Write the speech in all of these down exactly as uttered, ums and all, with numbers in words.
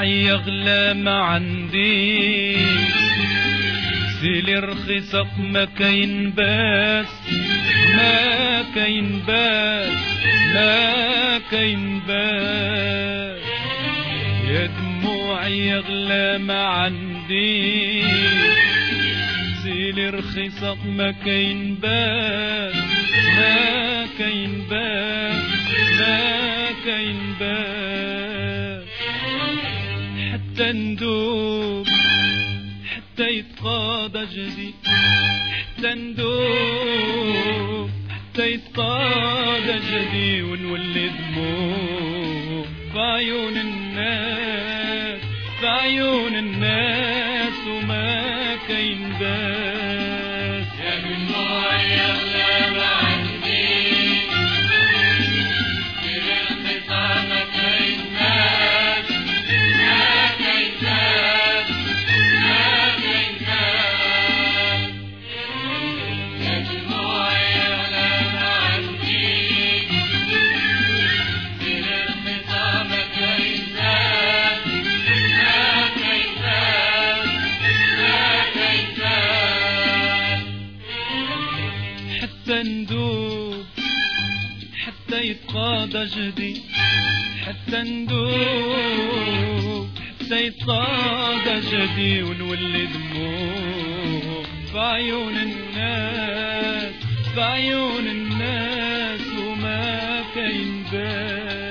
دموعي يغلى ما عندي، سيلي رخيصك ما كاين باس، ما كاين باس، ما كاين باس. يا دموعي يغلى ما عندي، سيلي رخيصك ما كاين باس، ما كاين باس، ما كاين باس. حتى ندوب حتى يتقاضى جدي، حتى ندوب حتى يتقاضى جدي، ونولي دموع في عيون الناس، في عيون الناس وما كاين باس. يا دموعي يغلى ما عندي، سيلي رخيصة ما كاين باس، ما كاين باس، ما كاين باس. يا دموعي يغلى ما عندي، سيلي رخيصة ما كاين باس، ما كاين باس، ما كاين باس. حتى ندوب حتى يتقاضى جهدي، حتى ندوب حتى يتقاضى جهدي، ونولي دموع في عيون الناس، في عيون الناس وما كاين باس.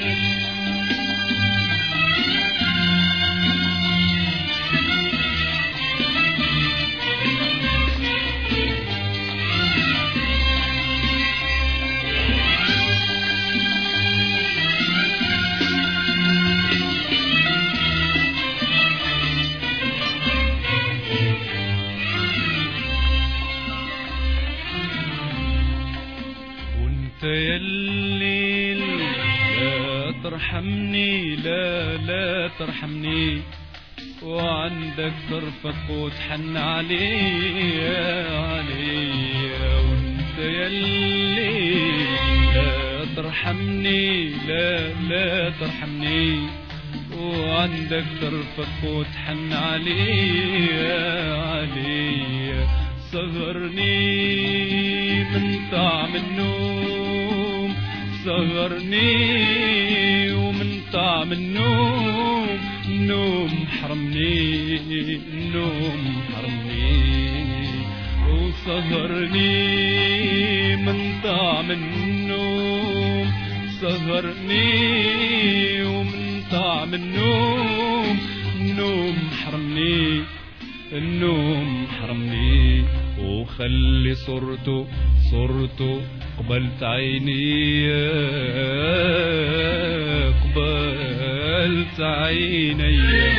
يا الليل لا ترحمني، لا لا ترحمني، وعندك طرفك وتحن عليا عليا. وانت يا الليل لا ترحمني، لا لا ترحمني، وعندك طرفك وتحن عليا عليا. صغرني من طعم النوم، صغرني ومن طعم النوم، النوم حرمني، النوم حرمني. وصغرني من طعم النوم، صغرني ومن طعم النوم، النوم حرمني، النوم حرمني. وخلي صورته صورته قبلت عيني، قبلت عيني.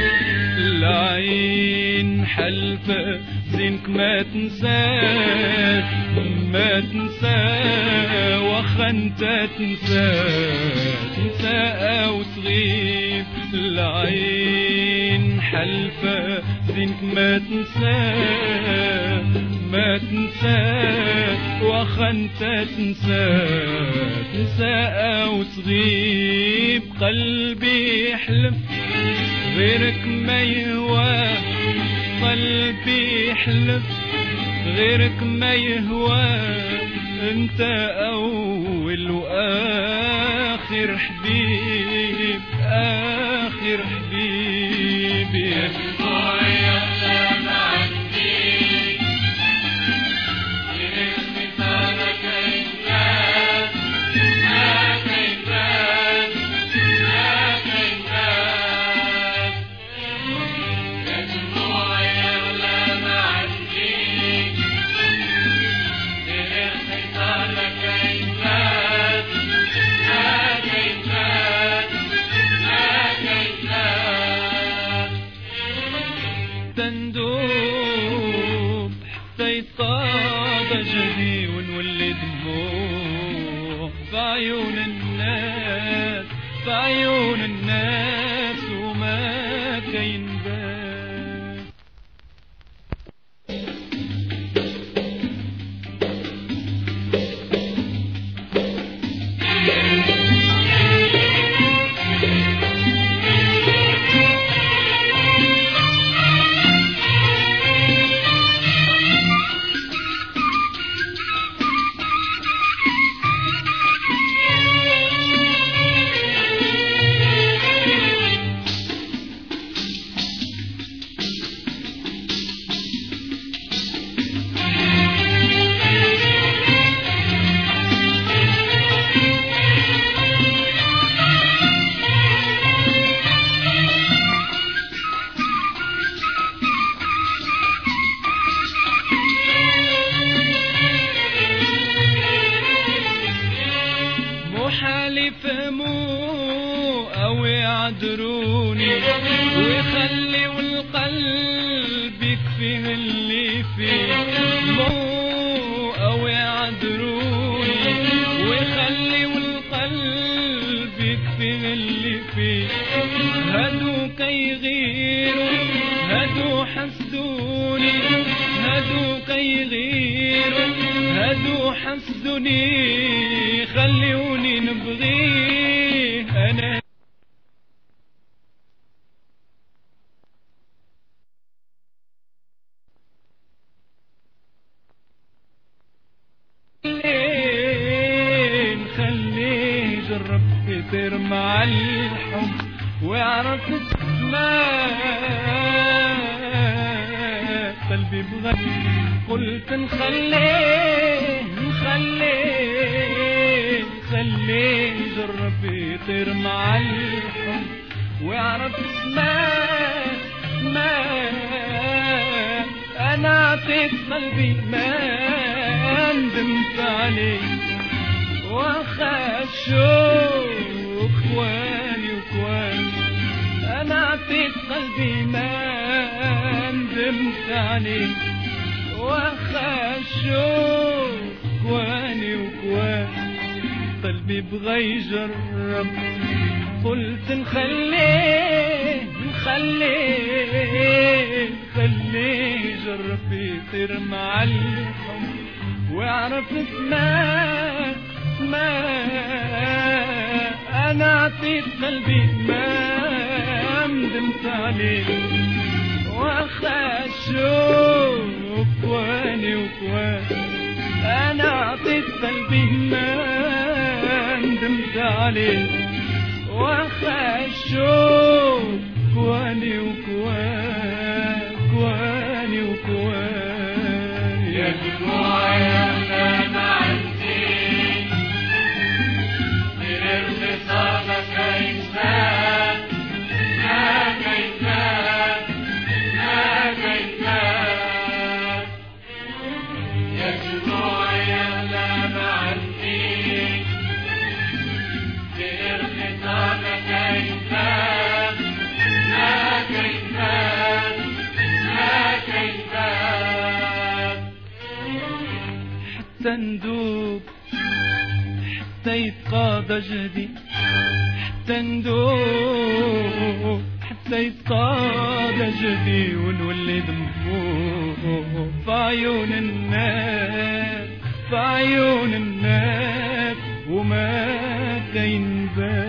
العين حلفة زينك ما تنسى، ما تنسى واخا انت تنسى، تنسى او تغيب. العين حلفة زينك ما تنسى، ما تنسى واخا انت تنسى، تنسى او تغيب. قلبي يحلف غيرك ما يهوى، قلبي يحلف غيرك ما يهوى. انت اول واخر حبيب، اخر حبيب. يا دموعي يغلى ما عندي، سيلي رخيصة ما كاين باس، ما كاين باس، ما كاين باس. يا دموعي يغلى ما عندي، سيلي رخيصة ما كاين باس، ما كاين باس، ما كاين باس. تندوب حتى يتقاضى جهدي، ونولي دموع في عيون الناس، في عيون الناس وما كاين باس. يفهموا أو يعذروني ويخلوا القلب يكفي اللي فيه، مو أو يعذروني ويخلوا القلب يكفي اللي فيه. هدو كي يغيروا هدو حسدوني، هدو كي يغيروا هدو حسدوني، خلوني نبغيه أنا. خليه جرب يطير مع الحب ويعرف اسماء قلبي بغني. قلت نخليه نخليه خليه جرب يطير مع الحب ويعرف اسماء ما انا عطيت قلبي ما ندمت عليه واخاف شوق اخواني وكواني. انا عطيت قلبي ما ندمت عليه واخاف شوق اخواني وكواني. قلبي بغى يجرب قلت نخليه نخليه خليه يجرب يطير مع الحب ويعرف اسماء ما انا عطيت قلبي ما ندمت عليه واخاف شوق كواني وكواني. انا عطيت قلبي ما ندمت عليه واخاف شوق كواني وكواني كواني وكواني. يا دموع يا مع الزين من انفصالك كيفان ما كيفان ما كيفان. يا دموع يا مع الزين من انفصالك كيفان ما كيفان ما كيفان. حتى ندوب حتى يتقاضى جهدي، حتى ندوب حتى يتقاضى جهدي ونولي دموع في عيون الناس في عيون الناس وما كاين بال.